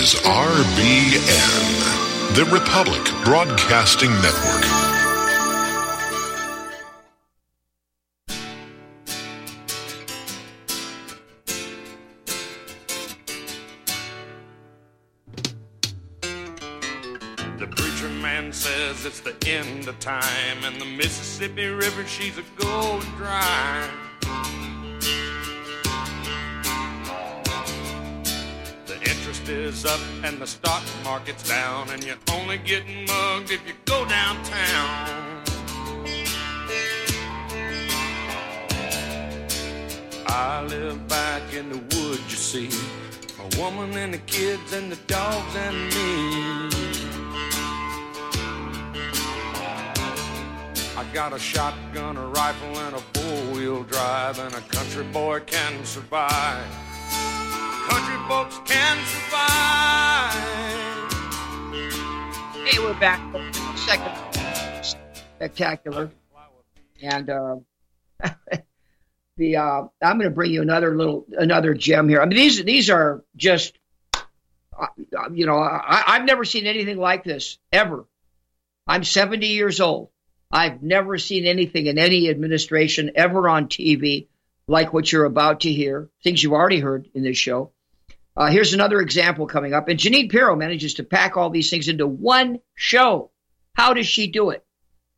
is RBN, the Republic Broadcasting Network. The preacher man says it's the end of time, and the Mississippi River, she's a going dry. The interest is up and the stock market's down, and you're only getting mugged if you go downtown. I live back in the woods, you see, a woman and the kids and the dogs and me. I got a shotgun, a rifle, and a four-wheel drive, and a country boy can survive. Country folks can survive. Hey, we're back. Second spectacular. And I'm going to bring you another gem here. I mean, these are just, I've never seen anything like this ever. I'm 70 years old. I've never seen anything in any administration ever on TV like what you're about to hear, things you've already heard in this show. Here's another example coming up. And Jeanine Pirro manages to pack all these things into one show. How does she do it?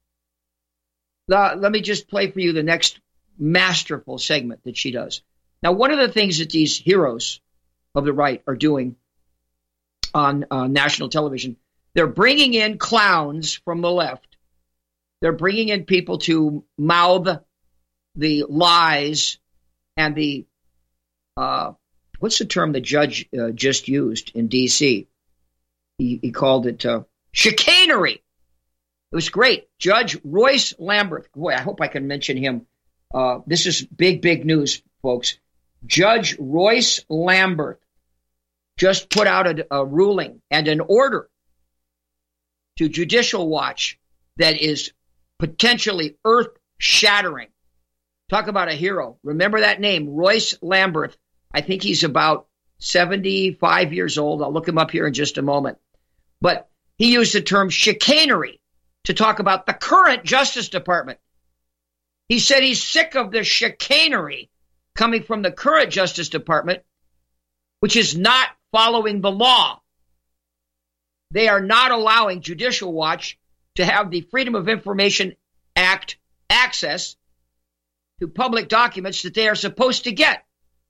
Let me just play for you the next masterful segment that she does. Now, one of the things that these heroes of the right are doing on national television, they're bringing in clowns from the left. They're bringing in people to mouth the lies and the, what's the term the judge just used in D.C.? He called it chicanery. It was great. Judge Royce Lamberth. Boy, I hope I can mention him. This is big news, folks. Judge Royce Lamberth just put out a ruling and an order to Judicial Watch that is potentially earth-shattering. Talk about a hero. Remember that name, Royce Lamberth. I think he's about 75 years old. I'll look him up here in just a moment. But he used the term chicanery to talk about the current Justice Department. He said he's sick of the chicanery coming from the current Justice Department, which is not following the law. They are not allowing Judicial Watch to have the Freedom of Information Act access to public documents that they are supposed to get.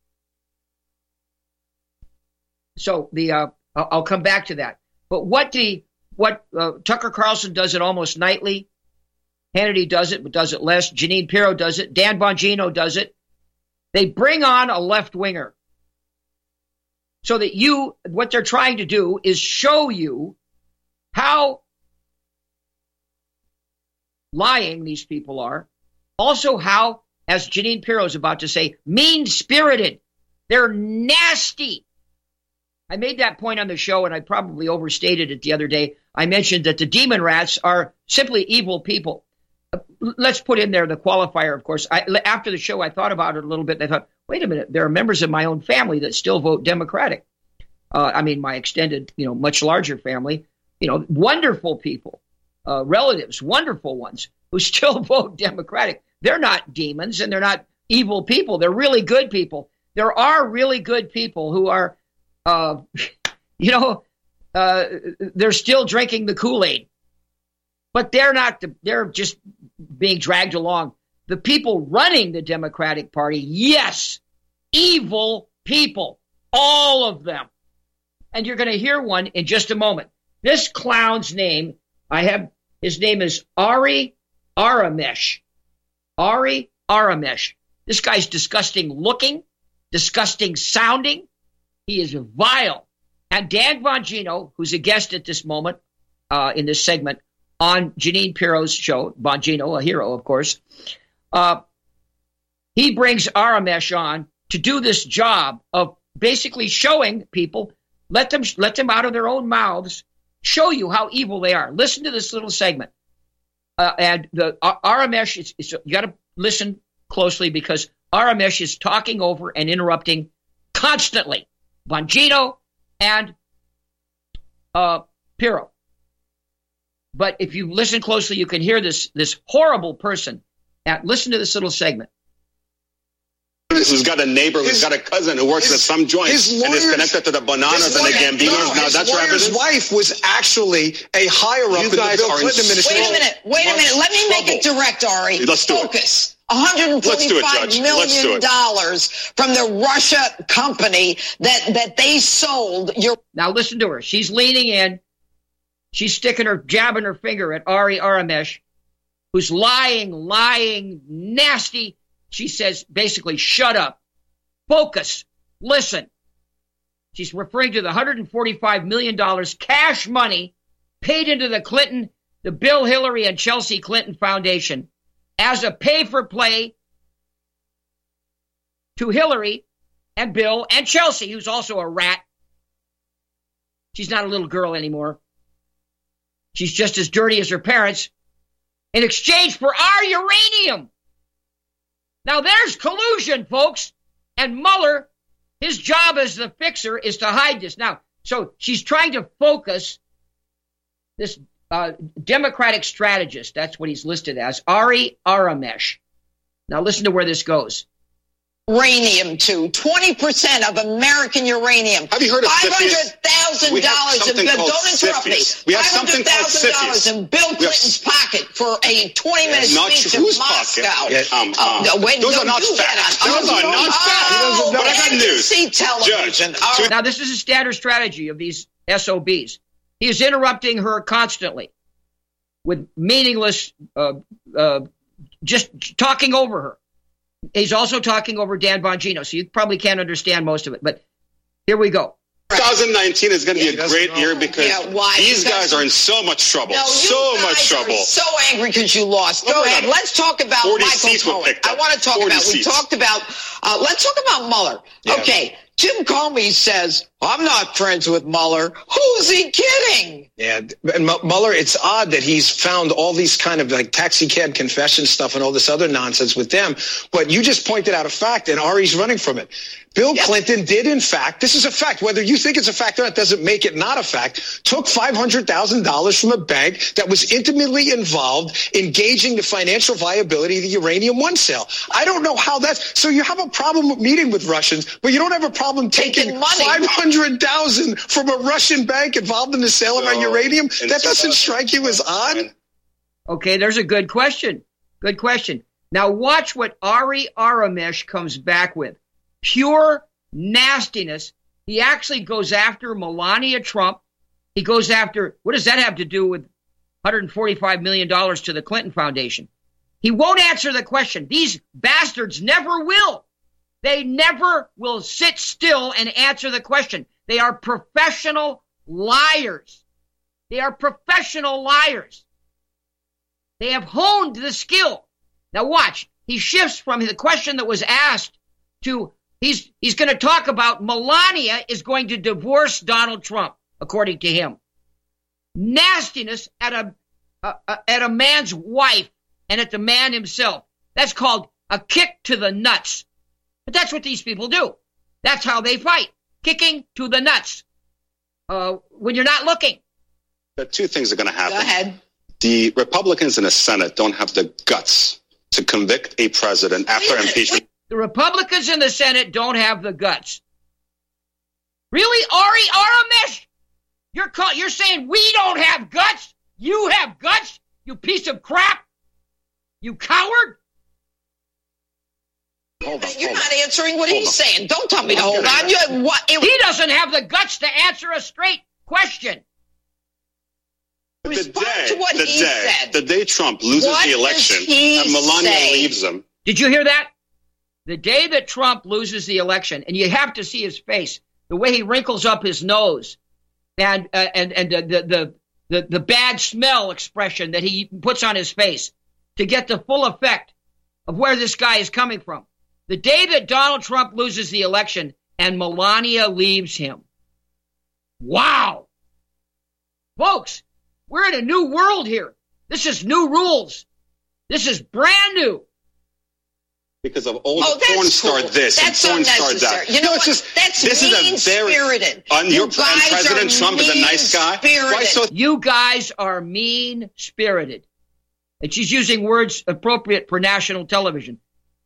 So I'll come back to that. But what Tucker Carlson does it almost nightly. Hannity does it, but does it less. Jeanine Pirro does it. Dan Bongino does it. They bring on a left-winger so that what they're trying to do is show you how lying these people are. Also how, as Jeanine Pirro is about to say, mean-spirited. They're nasty. I made that point on the show, and I probably overstated it the other day. I mentioned that the demon rats are simply evil people. Let's put in there the qualifier, of course. After the show, I thought about it a little bit, and I thought, wait a minute, there are members of my own family that still vote Democratic. My extended, much larger family, wonderful people, relatives, wonderful ones who still vote Democratic. They're not demons, and they're not evil people. They're really good people. There are really good people who are, they're still drinking the Kool-Aid. But they're not, they're just being dragged along. The people running the Democratic Party, yes, evil people, all of them. And you're going to hear one in just a moment. This clown's name, his name is Ari Aramesh. Ari Aramesh. This guy's disgusting looking, disgusting sounding. He is vile. And Dan Bongino, who's a guest at this moment in this segment on Jeanine Pirro's show, Bongino, a hero, of course, he brings Aramesh on to do this job of basically showing people, let them out of their own mouths, show you how evil they are. Listen to this little segment. And the Aramesh, you got to listen closely because Aramesh is talking over and interrupting constantly Bongino and Pirro. But if you listen closely, you can hear this horrible person. Listen to this little segment. Who's got a neighbor, who's got a cousin who works at some joint and is connected to the Bananas and the Gambinos. Now that's your evidence. His wife was actually a higher up in the Bill Clinton administration. Wait a minute. Let me make it direct, Ari. Let's do Focus. $145 million from the Russia company that they sold. Now listen to her. She's leaning in. She's jabbing her finger at Ari Aramesh, who's lying, nasty. She says, basically, shut up, focus, listen. She's referring to the $145 million cash money paid into the Bill, Hillary, and Chelsea Clinton Foundation as a pay-for-play to Hillary and Bill and Chelsea, who's also a rat. She's not a little girl anymore. She's just as dirty as her parents, in exchange for our uranium. Now, there's collusion, folks. And Mueller, his job as the fixer is to hide this. Now, so she's trying to focus this Democratic strategist. That's what he's listed as, Ari Aramesh. Now, listen to where this goes. Uranium to 20% of American uranium. Have you heard of CFIUS? $500,000 in Bill. Don't interrupt me. We have something called CFIUS. $500,000 in Bill Clinton's pocket for a 20-minute speech in Moscow. Those are not facts. Those are not facts. But I got news. See television. Now, this is a standard strategy of these SOBs. He is interrupting her constantly with meaningless, just talking over her. He's also talking over Dan Bongino, so you probably can't understand most of it. But here we go. 2019 is going to be a great year because these guys are in so much trouble. So much trouble. So angry because you lost. Go ahead. Let's talk about Michael Cohen. I want to talk about. We talked about. Let's talk about Mueller. Yeah. Okay. Jim Comey says, I'm not friends with Mueller. Who's he kidding? Yeah, and Mueller, it's odd that he's found all these kind of like taxi cab confession stuff and all this other nonsense with them. But you just pointed out a fact, and Ari's running from it. Bill Clinton did, in fact, this is a fact, whether you think it's a fact or not, doesn't make it not a fact, took $500,000 from a bank that was intimately involved in gauging the financial viability of the Uranium One sale. I don't know how that's, so you have a problem with meeting with Russians, but you don't have a problem taking $500,000 from a Russian bank involved in the sale of our uranium? That doesn't strike you as odd? Okay, there's a good question. Good question. Now watch what Ari Aramesh comes back with. Pure nastiness. He actually goes after Melania Trump. He goes after, what does that have to do with $145 million to the Clinton Foundation? He won't answer the question. These bastards never will. They never will sit still and answer the question. They are professional liars. They are professional liars. They have honed the skill. Now watch. He shifts from the question that was asked to he's going to talk about Melania is going to divorce Donald Trump, according to him. Nastiness at a man's wife and at the man himself. That's called a kick to the nuts. But that's what these people do. That's how they fight. Kicking to the nuts. When you're not looking. The two things are going to happen. Go ahead. The Republicans in the Senate don't have the guts to convict a president after impeachment. The Republicans in the Senate don't have the guts. Really, Ari Aramesh? You're saying we don't have guts? You have guts? You piece of crap? You coward? You're not answering what he's saying. Don't tell me to hold on. He doesn't have the guts to answer a straight question. The day Trump loses the election and Melania leaves him. Did you hear that? The day that Trump loses the election, and you have to see his face, the way he wrinkles up his nose, and the bad smell expression that he puts on his face to get the full effect of where this guy is coming from. The day that Donald Trump loses the election and Melania leaves him. Wow. Folks, we're in a new world here. This is new rules. This is brand new. because of all the porn star this and porn star that. You know, it's just that's mean-spirited. President Trump is a nice guy. You guys are mean-spirited. And she's using words appropriate for national television.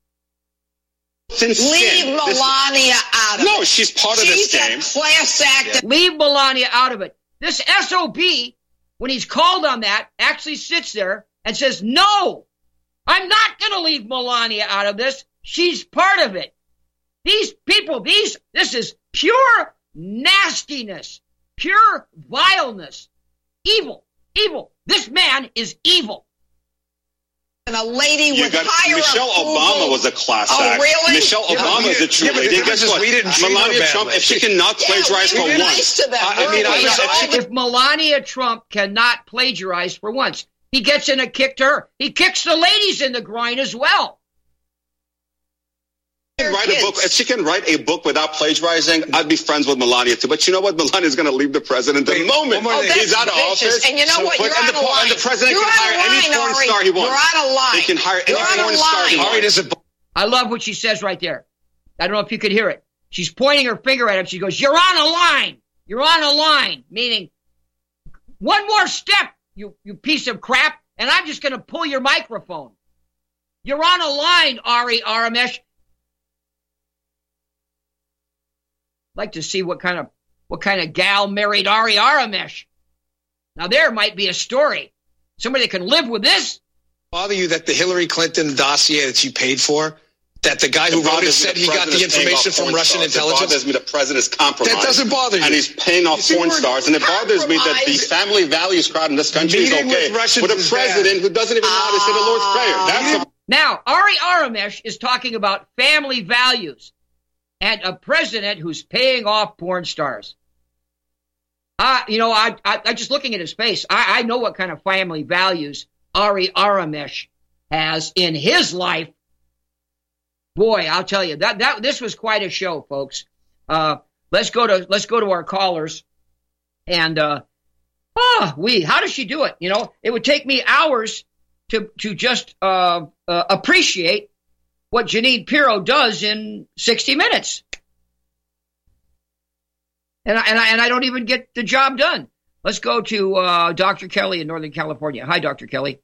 Leave Melania out of it. No, she's part of this game. She's a class act. Leave Melania out of it. This SOB, when he's called on that, actually sits there and says, no, I'm not going to leave Melania out of this. She's part of it. These people, this is pure nastiness, pure vileness, evil. This man is evil. And a lady with higher Michelle Obama was a class act. Oh, really? Michelle Obama is a true lady. Guess what? Melania Trump, if she cannot plagiarize for once. If Melania Trump cannot plagiarize for once, he gets in a kick to her. He kicks the ladies in the groin as well. If she can write a book without plagiarizing, I'd be friends with Melania too. But you know what? Melania's going to leave the president the moment he's out of office. And you know what? You're out of line. And the president can hire any porn star he wants. You're out of line. He can hire any porn star he wants. I love what she says right there. I don't know if you could hear it. She's pointing her finger at him. She goes, "You're on a line. You're on a line." Meaning, one more step, you piece of crap, and I'm just going to pull your microphone. You're on a line, Ari Aramesh. Like to see what kind of gal married Ari Aramesh. Now there might be a story. Somebody that can live with this. Bother you that the Hillary Clinton dossier that she paid for, that the guy who wrote it said he got the information from Russian intelligence? It bothers me the president's compromised. That doesn't bother you. And he's paying off porn stars. And it bothers me that the family values crowd in this country is okay. With a president who doesn't even know how to say the Lord's Prayer. Now, Ari Aramesh is talking about family values. And a president who's paying off porn stars. I just looking at his face, I know what kind of family values Ari Aramesh has in his life. Boy, I'll tell you this was quite a show, folks. Let's go to our callers, and how does she do it? You know, it would take me hours to just appreciate what Jeanine Pirro does in 60 minutes. And I don't even get the job done. Let's go to Dr. Kelly in Northern California. Hi, Dr. Kelly.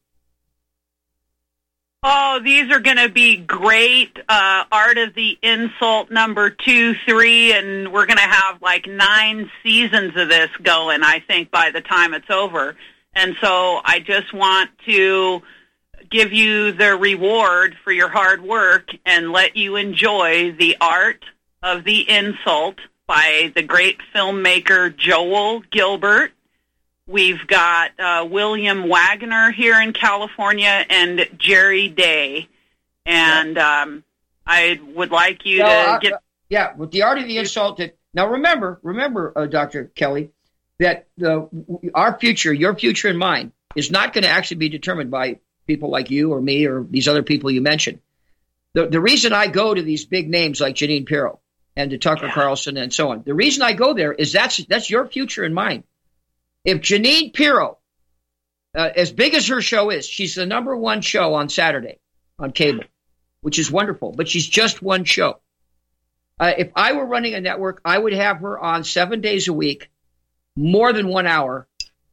Oh, these are going to be great. Art of the Insult number 2, 3, and we're going to have like 9 seasons of this going, I think, by the time it's over. And so I just want to give you the reward for your hard work and let you enjoy the Art of the Insult by the great filmmaker Joel Gilbert. We've got William Wagner here in California and Jerry Day. And I would like you to get... Yeah, with the Art of the Insult. Now remember, Dr. Kelly, that our future, your future and mine, is not going to actually be determined by people like you or me or these other people you mentioned. The reason I go to these big names like Jeanine Pirro and to Tucker Carlson and so on, the reason I go there is that's your future and mine. If Jeanine Pirro, as big as her show is, she's the number 1 show on Saturday on cable, which is wonderful, but she's just one show. If I were running a network, I would have her on 7 days a week, more than 1 hour,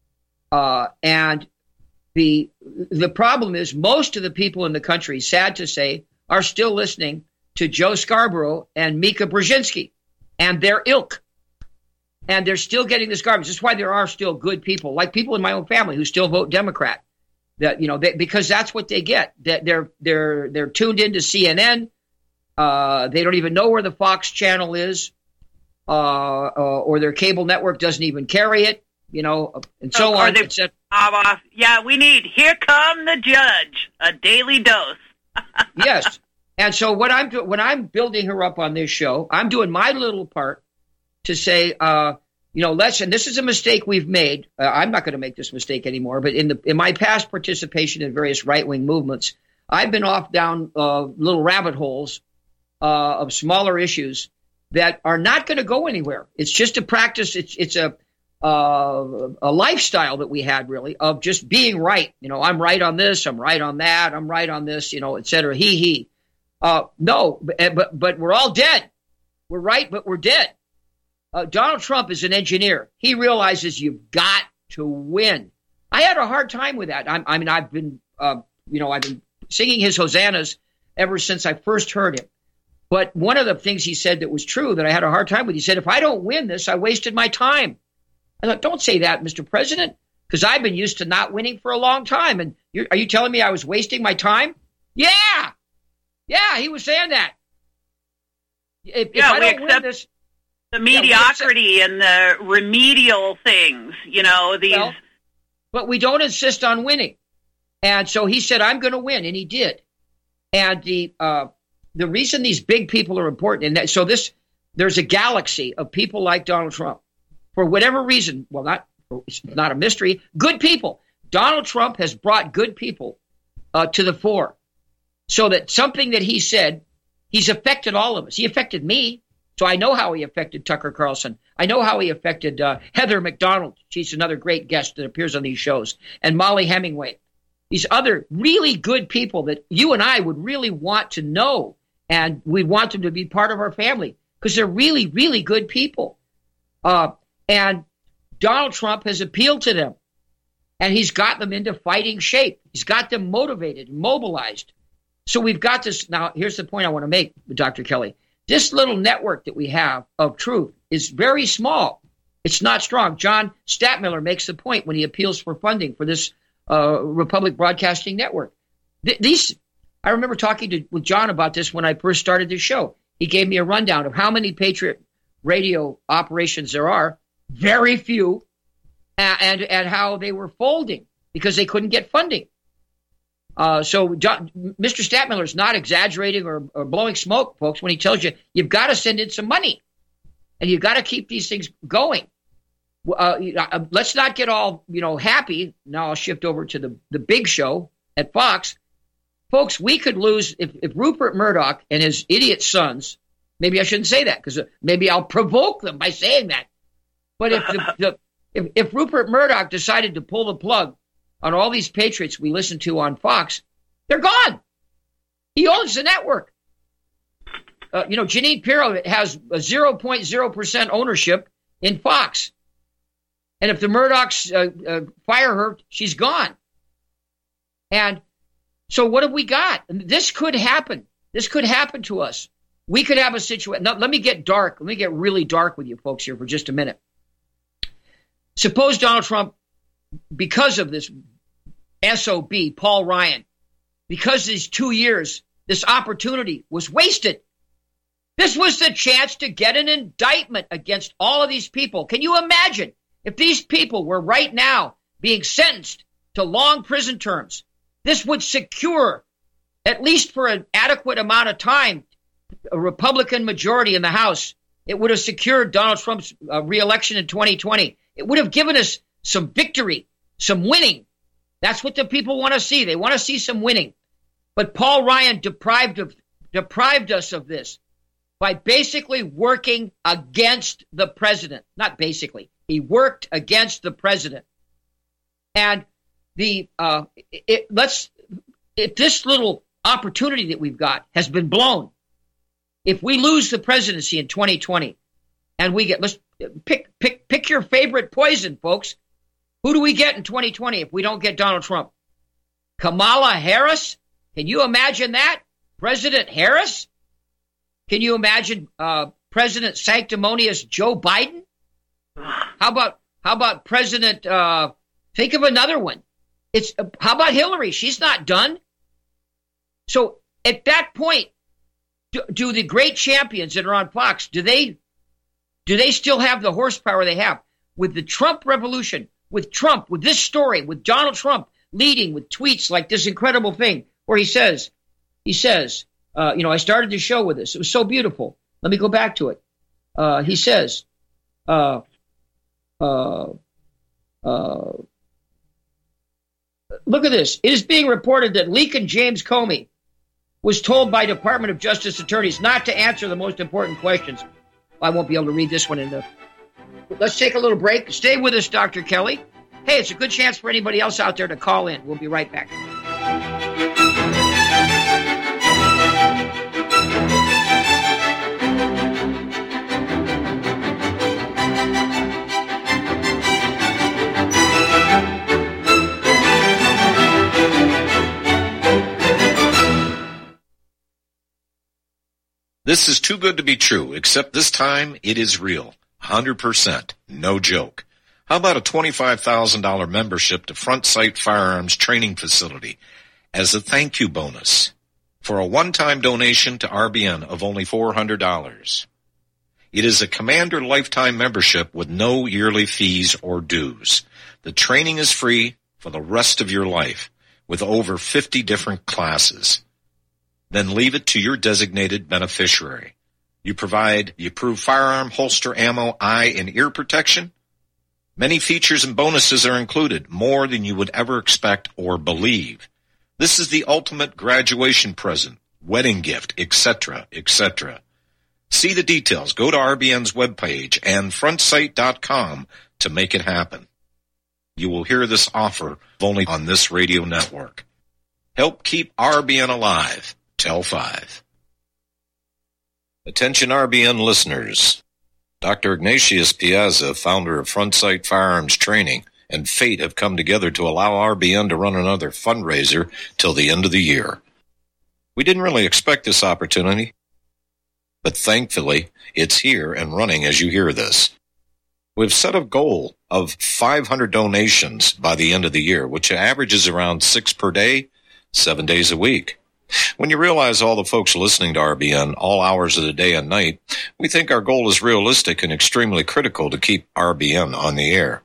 and the problem is most of the people in the country, sad to say, are still listening to Joe Scarborough and Mika Brzezinski and their ilk. And they're still getting this garbage. That's why there are still good people, like people in my own family who still vote Democrat. That because that's what they get. That they're tuned into CNN. They don't even know where the Fox channel is, or their cable network doesn't even carry it. And so on. Yeah, we need Here Come the Judge, a daily dose. Yes. And so when I'm building her up on this show, I'm doing my little part to say, and this is a mistake we've made. I'm not going to make this mistake anymore, but in my past participation in various right-wing movements, I've been off down little rabbit holes of smaller issues that are not going to go anywhere. It's just a practice. It's a lifestyle that we had, really, of just being right. I'm right on this, I'm right on that, I'm right on this, et cetera, he. No, but we're all dead. We're right, but we're dead. Donald Trump is an engineer. He realizes you've got to win. I had a hard time with that. I've been singing his hosannas ever since I first heard him. But one of the things he said that was true that I had a hard time with, he said, if I don't win this, I wasted my time. I thought, don't say that, Mr. President, because I've been used to not winning for a long time. And are you telling me I was wasting my time? Yeah, he was saying that. If I don't win this, the mediocrity and the remedial things, but we don't insist on winning. And so he said, I'm going to win, and he did. And the reason these big people are important, and there's a galaxy of people like Donald Trump, for whatever reason. Well, it's not a mystery. Good people. Donald Trump has brought good people to the fore, so that something that he said, he's affected all of us. He affected me, so I know how he affected Tucker Carlson. I know how he affected Heather McDonald. She's another great guest that appears on these shows, and Molly Hemingway. These other really good people that you and I would really want to know, and we want them to be part of our family because they're really, really good people. And Donald Trump has appealed to them, and he's got them into fighting shape. He's got them motivated and mobilized. So we've got this. Now, here's the point I want to make, Dr. Kelly. This little network that we have of truth is very small. It's not strong. John Stadtmiller makes the point when he appeals for funding for this Republic Broadcasting Network. I remember talking with John about this when I first started this show. He gave me a rundown of how many Patriot radio operations there are, very few, and how they were folding because they couldn't get funding. So Mr. Stadtmiller is not exaggerating or blowing smoke, folks, when he tells you you've got to send in some money and you've got to keep these things going. Let's not get all, happy. Now I'll shift over to the big show at Fox. Folks, we could lose if Rupert Murdoch and his idiot sons, maybe I shouldn't say that because maybe I'll provoke them by saying that. But if Rupert Murdoch decided to pull the plug on all these patriots we listen to on Fox, they're gone. He owns the network. Jeanine Pirro has a 0.0% ownership in Fox. And if the Murdochs fire her, she's gone. And so what have we got? This could happen. This could happen to us. We could have a situation. Now, let me get dark. Let me get really dark with you folks here for just a minute. Suppose Donald Trump, because of this SOB, Paul Ryan, because these 2 years, this opportunity was wasted. This was the chance to get an indictment against all of these people. Can you imagine if these people were right now being sentenced to long prison terms? This would secure, at least for an adequate amount of time, a Republican majority in the House. It would have secured Donald Trump's reelection in 2020. It would have given us some victory, some winning. That's what the people want to see. They want to see some winning. But Paul Ryan deprived us of this by basically working against the president. Not basically. He worked against the president. And if this little opportunity that we've got has been blown, if we lose the presidency in 2020 and let's pick your favorite poison, folks. Who do we get in 2020 if we don't get Donald Trump? Kamala Harris? Can you imagine that? President Harris? Can you imagine President Sanctimonious Joe Biden? How about President? Think of another one. How about Hillary? She's not done. So at that point, do the great champions that are on Fox, do they still have the horsepower they have? With the Trump revolution, with Trump, with this story, with Donald Trump leading with tweets like this incredible thing where he says, I started the show with this. It was so beautiful. Let me go back to it. He says, look at this. It is being reported that Leakin James Comey was told by Department of Justice attorneys not to answer the most important questions. I won't be able to read this one. Let's take a little break. Stay with us, Dr. Kelly. Hey, it's a good chance for anybody else out there to call in. We'll be right back. This is too good to be true, except this time it is real. 100%. No joke. How about a $25,000 membership to Front Sight Firearms Training Facility as a thank you bonus for a one-time donation to RBN of only $400? It is a Commander lifetime membership with no yearly fees or dues. The training is free for the rest of your life with over 50 different classes. Then leave it to your designated beneficiary. You provide the approved firearm, holster, ammo, eye, and ear protection. Many features and bonuses are included, more than you would ever expect or believe. This is the ultimate graduation present, wedding gift, etc., etc. See the details. Go to RBN's webpage and frontsight.com to make it happen. You will hear this offer only on this radio network. Help keep RBN alive. Tell 5. Attention RBN listeners. Dr. Ignatius Piazza, founder of Front Sight Firearms Training, and fate have come together to allow RBN to run another fundraiser till the end of the year. We didn't really expect this opportunity, but thankfully it's here and running as you hear this. We've set a goal of 500 donations by the end of the year, which averages around 6 per day, 7 days a week. When you realize all the folks listening to RBN all hours of the day and night, we think our goal is realistic and extremely critical to keep RBN on the air.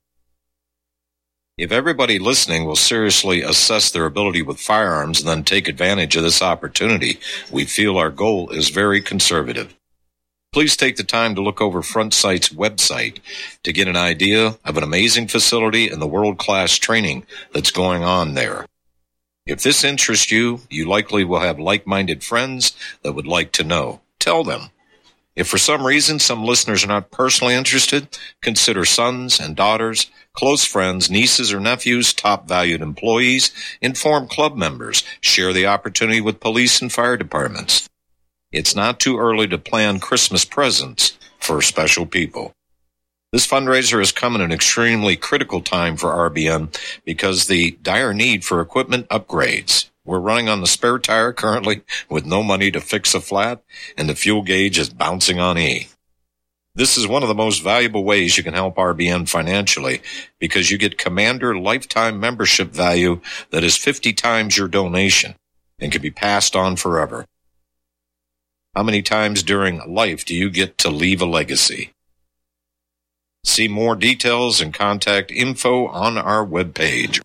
If everybody listening will seriously assess their ability with firearms and then take advantage of this opportunity, we feel our goal is very conservative. Please take the time to look over Front Sight's website to get an idea of an amazing facility and the world-class training that's going on there. If this interests you, you likely will have like-minded friends that would like to know. Tell them. If for some reason some listeners are not personally interested, consider sons and daughters, close friends, nieces or nephews, top valued employees, inform club members, share the opportunity with police and fire departments. It's not too early to plan Christmas presents for special people. This fundraiser has come at an extremely critical time for RBN because the dire need for equipment upgrades. We're running on the spare tire currently with no money to fix a flat, and the fuel gauge is bouncing on E. This is one of the most valuable ways you can help RBN financially because you get Commander lifetime membership value that is 50 times your donation and can be passed on forever. How many times during life do you get to leave a legacy? See more details and contact info on our webpage,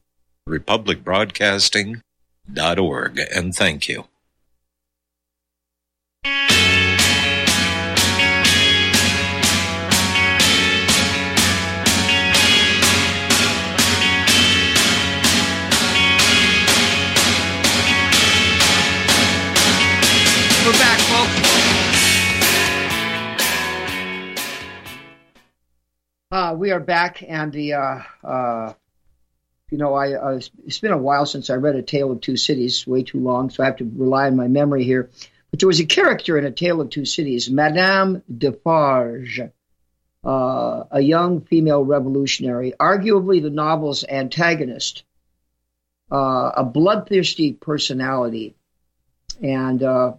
republicbroadcasting.org, and thank you. We're back, folks. We are back, and it's been a while since I read A Tale of Two Cities, way too long, so I have to rely on my memory here. But there was a character in A Tale of Two Cities, Madame Defarge, a young female revolutionary, arguably the novel's antagonist, a bloodthirsty personality, and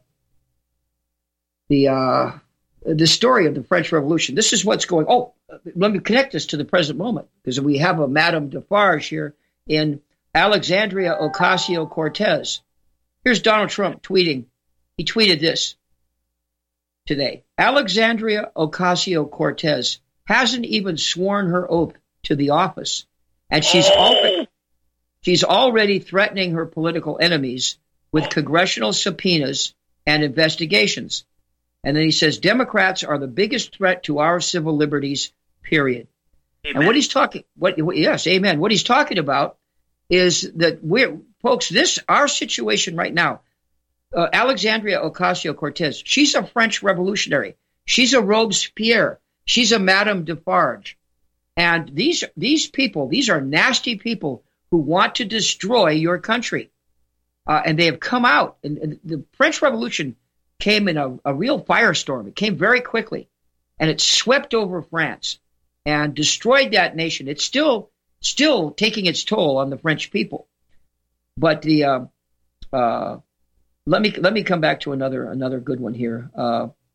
the story of the French Revolution. This is what's going. Oh, let me connect this to the present moment, because we have a Madame Defarge here in Alexandria Ocasio-Cortez. Here's Donald Trump tweeting. He tweeted this today. Alexandria Ocasio-Cortez hasn't even sworn her oath to the office, and she's already threatening her political enemies with congressional subpoenas and investigations. And then he says, Democrats are the biggest threat to our civil liberties, period. Amen. And what he's talking, yes, amen. What he's talking about is that our situation right now, Alexandria Ocasio-Cortez, she's a French revolutionary. She's a Robespierre. She's a Madame Defarge. And these people, these are nasty people who want to destroy your country. And they have come out. And the French Revolution came in a real firestorm. It came very quickly, and it swept over France and destroyed that nation. It's still taking its toll on the French people. But let me come back to another good one here.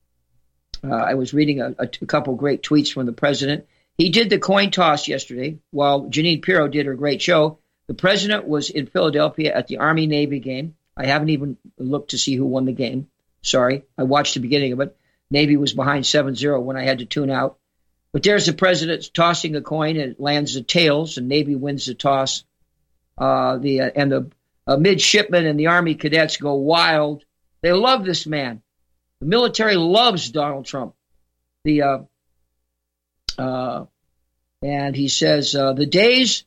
I was reading a couple great tweets from the president. He did the coin toss yesterday while Jeanine Pirro did her great show. The president was in Philadelphia at the Army-Navy game. I haven't even looked to see who won the game. Sorry. I watched the beginning of it. Navy was behind 7-0 when I had to tune out. But there's the president tossing a coin, and it lands the tails, and Navy wins the toss. The midshipmen and the Army cadets go wild. They love this man. The military loves Donald Trump. And he says the days.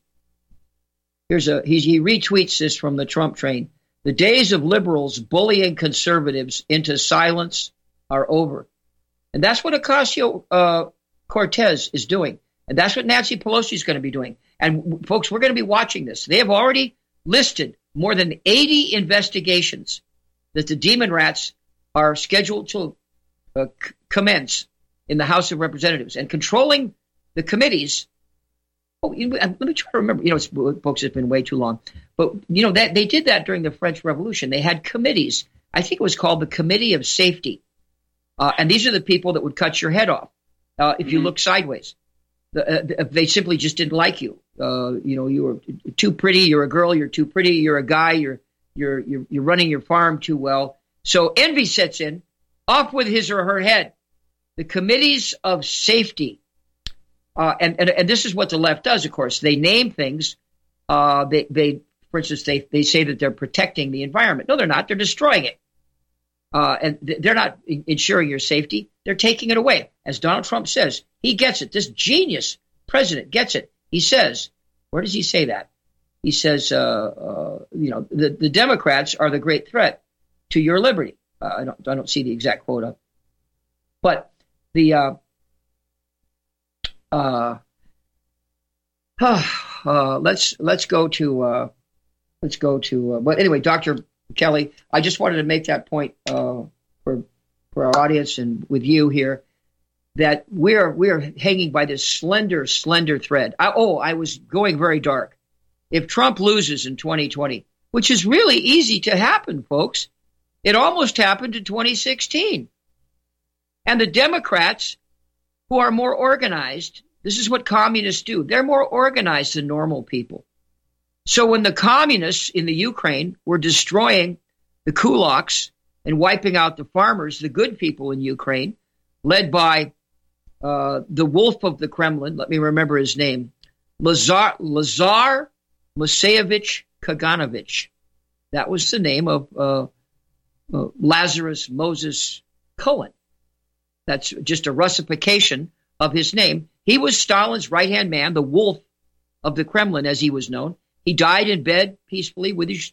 He retweets this from the Trump train. The days of liberals bullying conservatives into silence are over, and that's what Ocasio-Cortez is doing, and that's what Nancy Pelosi is going to be doing. And folks, we're going to be watching this. They have already listed more than 80 investigations that the Demon Rats are scheduled to commence in the House of Representatives, and controlling the committees. Let me try to remember. Folks, it's been way too long. But, that they did that during the French Revolution. They had committees. I think it was called the Committee of Safety. And these are the people that would cut your head off if you look sideways. They simply just didn't like you. You were too pretty. You're a girl. You're too pretty. You're a guy. You're running your farm too well. So envy sets in. Off with his or her head. The Committees of Safety. And this is what the left does, of course. They name things. For instance, they say that they're protecting the environment. No, they're not. They're destroying it. And they're not ensuring your safety. They're taking it away. As Donald Trump says, he gets it. This genius president gets it. He says, where does he say that? He says, the Democrats are the great threat to your liberty. I don't see the exact quote up. But the let's go to but anyway, Dr. Kelly, I just wanted to make that point for our audience and with you here, that we're hanging by this slender thread. I was going very dark. If Trump loses in 2020, which is really easy to happen, folks, it almost happened in 2016. And the Democrats, who are more organized, this is what communists do. They're more organized than normal people. So when the communists in the Ukraine were destroying the kulaks and wiping out the farmers, the good people in Ukraine, led by the wolf of the Kremlin, let me remember his name, Lazar Moiseyevich Kaganovich. That was the name of Lazarus Moses Cohen. That's just a Russification of his name. He was Stalin's right-hand man, the wolf of the Kremlin, as he was known. He died in bed peacefully with his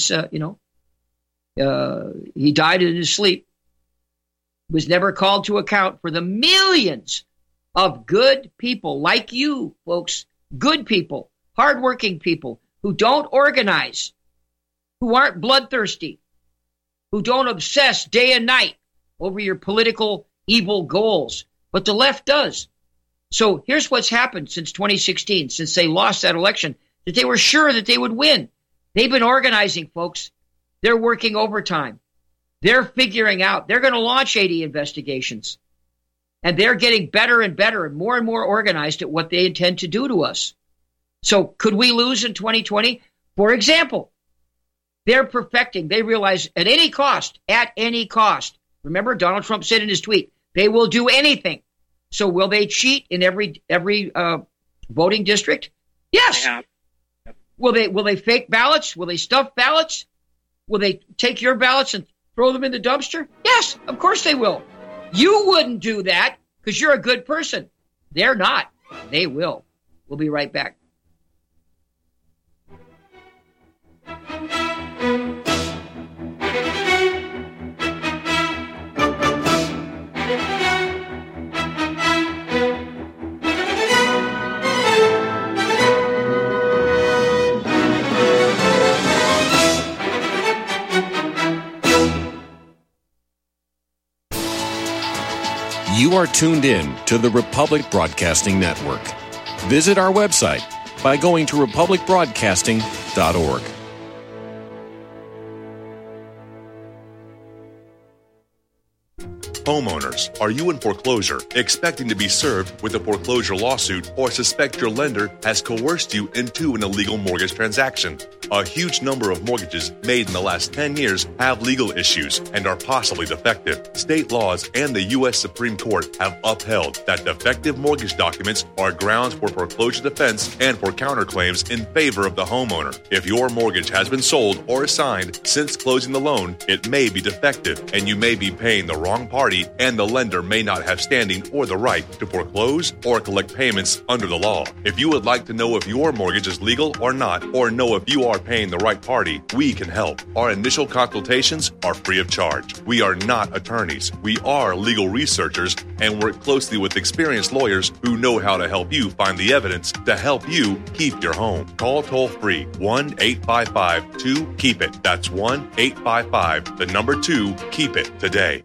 he died in his sleep. Was never called to account for the millions of good people like you, folks, good people, hardworking people who don't organize, who aren't bloodthirsty, who don't obsess day and night over your political evil goals. But the left does. So here's what's happened since 2016, since they lost that election, that they were sure that they would win. They've been organizing, folks. They're working overtime. They're figuring out. They're going to launch 80 investigations. And they're getting better and better and more organized at what they intend to do to us. So could we lose in 2020? For example, they're perfecting. They realize at any cost, remember Donald Trump said in his tweet, they will do anything. So will they cheat in every voting district? Yes. Will they fake ballots? Will they stuff ballots? Will they take your ballots and throw them in the dumpster? Yes, of course they will. You wouldn't do that because you're a good person. They're not. They will. We'll be right back. You are tuned in to the Republic Broadcasting Network. Visit our website by going to republicbroadcasting.org. Homeowners, are you in foreclosure, expecting to be served with a foreclosure lawsuit, or suspect your lender has coerced you into an illegal mortgage transaction? A huge number of mortgages made in the last 10 years have legal issues and are possibly defective. State laws and the U.S. Supreme Court have upheld that defective mortgage documents are grounds for foreclosure defense and for counterclaims in favor of the homeowner. If your mortgage has been sold or assigned since closing the loan, it may be defective and you may be paying the wrong party, and the lender may not have standing or the right to foreclose or collect payments under the law. If you would like to know if your mortgage is legal or not, or know if you are paying the right party, we can help. Our initial consultations are free of charge. We are not attorneys. We are legal researchers and work closely with experienced lawyers who know how to help you find the evidence to help you keep your home. Call toll-free 1-855-2-KEEP-IT. That's 1-855-2-KEEP-IT today.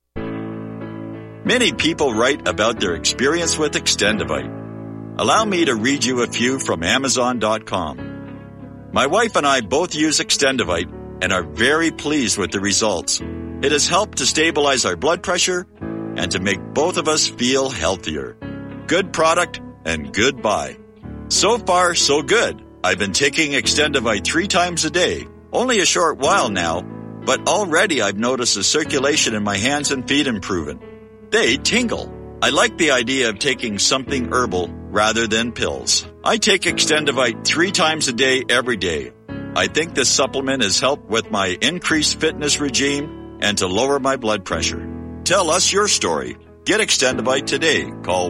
Many people write about their experience with Extendivite. Allow me to read you a few from Amazon.com. My wife and I both use Extendivite and are very pleased with the results. It has helped to stabilize our blood pressure and to make both of us feel healthier. Good product and good buy. So far, so good. I've been taking Extendivite 3 times a day, only a short while now, but already I've noticed the circulation in my hands and feet improving. They tingle. I like the idea of taking something herbal rather than pills. I take Extendivite 3 times a day, every day. I think this supplement has helped with my increased fitness regime and to lower my blood pressure. Tell us your story. Get Extendivite today. Call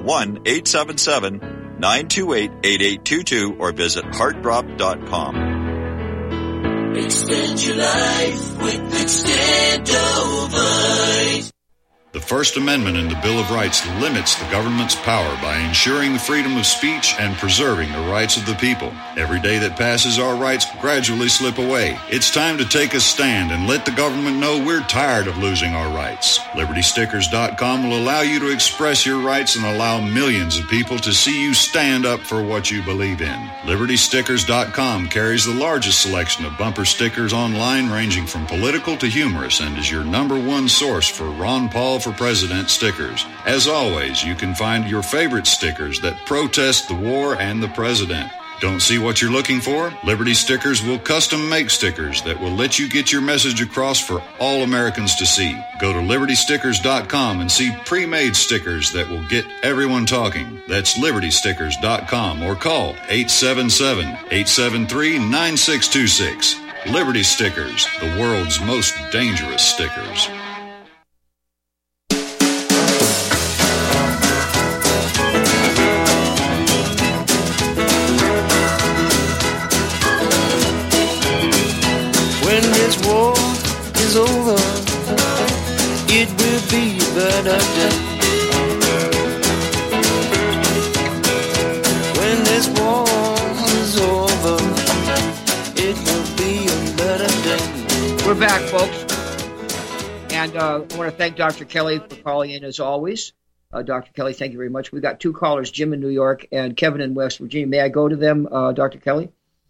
1-877-928-8822 or visit heartdrop.com. Extend your life with Extendivite. The First Amendment in the Bill of Rights limits the government's power by ensuring the freedom of speech and preserving the rights of the people. Every day that passes, our rights gradually slip away. It's time to take a stand and let the government know we're tired of losing our rights. LibertyStickers.com will allow you to express your rights and allow millions of people to see you stand up for what you believe in. LibertyStickers.com carries the largest selection of bumper stickers online, ranging from political to humorous, and is your #1 source for Ron Paul for President stickers. As always, you can find your favorite stickers that protest the war and the president. Don't see what you're looking for? Liberty Stickers will custom make stickers that will let you get your message across for all Americans to see. Go to LibertyStickers.com and see pre-made stickers that will get everyone talking. That's LibertyStickers.com or call 877-873-9626. Liberty Stickers, the world's most dangerous stickers. When this war is over, it will be a better day. When this war is over, it will be a better day. We're back, folks. And I want to thank Dr. Kelly for calling in as always. Dr. Kelly, thank you very much. We've got 2 callers, Jim in New York and Kevin in West Virginia. May I go to them, Dr. Kelly?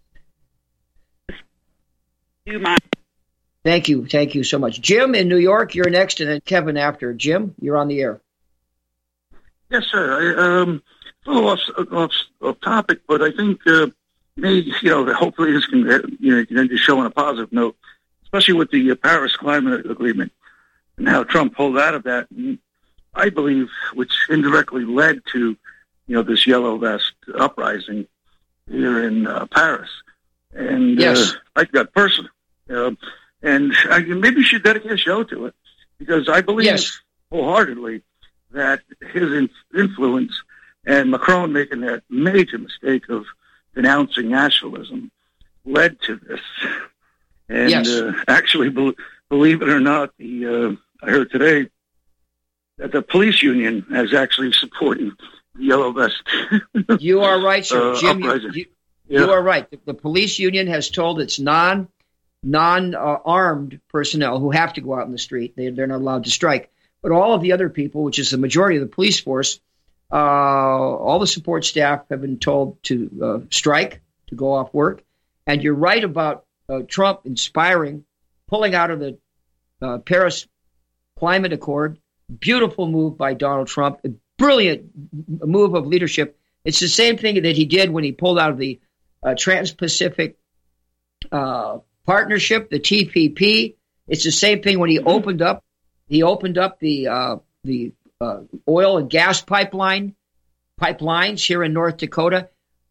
Do mind. Thank you so much. Jim in New York, you're next, and then Kevin after. Jim, you're on the air. Yes, sir. A little off topic, but I think maybe hopefully this can end the show on a positive note, especially with the Paris Climate Agreement and how Trump pulled out of that. And I believe, which indirectly led to this yellow vest uprising here in Paris. And yes. I got personal, and I maybe we should dedicate a show to it, because I believe wholeheartedly that his influence and Macron making that major mistake of denouncing nationalism led to this. And actually, believe it or not, I heard today that the police union is actually supporting the yellow vest. You are right, sir. Jim, you are right. The police union has told its non-armed personnel who have to go out in the street, they're not allowed to strike. But all of the other people, which is the majority of the police force, all the support staff have been told to strike, to go off work. And you're right about Trump pulling out of the Paris Climate Accord, Beautiful move by Donald Trump. A brilliant move of leadership. It's the same thing that he did when he pulled out of the Trans-Pacific Partnership, the TPP. It's the same thing when he opened up the oil and gas pipelines here in North Dakota.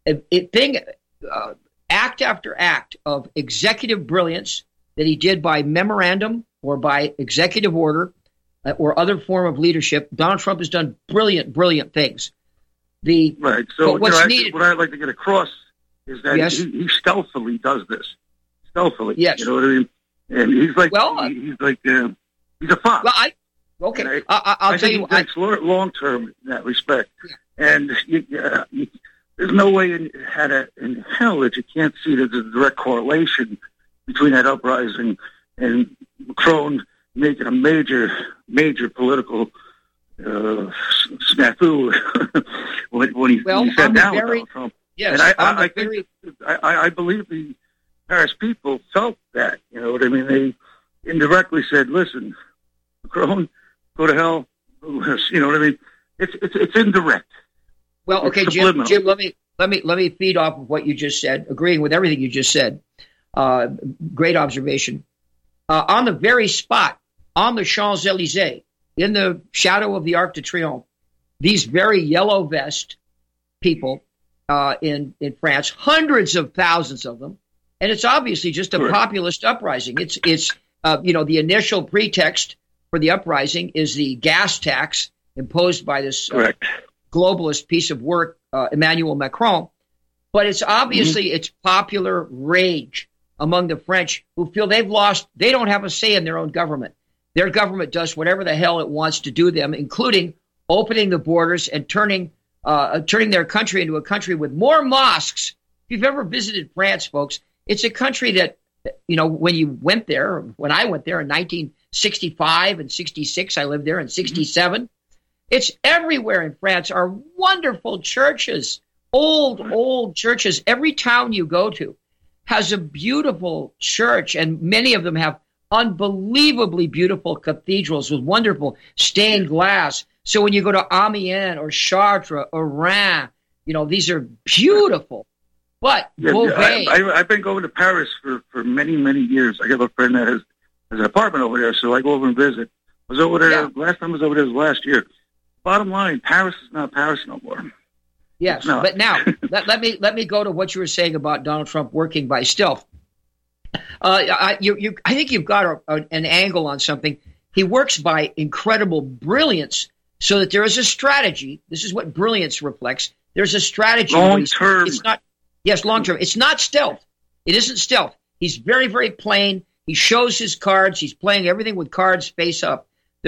Act after act of executive brilliance that he did by memorandum or by executive order or other form of leadership. Donald Trump has done brilliant things. Right. So what I'd like to get across is that he stealthily does this. Stealthily. Yes. You know what I mean? And he's like, he's a fox. Well, I'll tell you. He thinks long term in that respect. Yeah. And there's no way in hell that you can't see that there's a direct correlation between that uprising and Macron making a major political snafu when he sat down with Donald Trump. Yes, and I believe the Paris people felt that. You know what I mean? They indirectly said, "Listen, Macron, go to hell." You know what I mean? It's indirect. Well, okay, Jim. Let me feed off of what you just said. Agreeing with everything you just said. Great observation. On the very spot, on the Champs-Élysées, in the shadow of the Arc de Triomphe, these very yellow vest people in France, hundreds of thousands of them, and it's obviously just a populist uprising. It's the initial pretext for the uprising is the gas tax imposed by this globalist piece of work, Emmanuel Macron, but it's obviously it's popular rage among the French who feel they don't have a say in their own government. Their government does whatever the hell it wants to do them, including opening the borders and turning their country into a country with more mosques. If you've ever visited France, folks, it's a country that, when I went there in 1965 and 66, I lived there in 67. It's everywhere in France are wonderful churches, old churches. Every town you go to has a beautiful church, and many of them have unbelievably beautiful cathedrals with wonderful stained glass. So when you go to Amiens or Chartres or Rennes, these are beautiful. But Beauvais, I've been going to Paris for many, many years. I have a friend that has an apartment over there, so I go over and visit. I was over there, last time I was over there was last year. Bottom line, Paris is not Paris no more. Yes, but now let me go to what you were saying about Donald Trump working by stealth. I think you've got an angle on something. He works by incredible brilliance, so that there is a strategy. This is what brilliance reflects. There's a strategy. Long term. It's not. Yes, long term. It's not stealth. It isn't stealth. He's very, very plain. He shows his cards. He's playing everything with cards face up.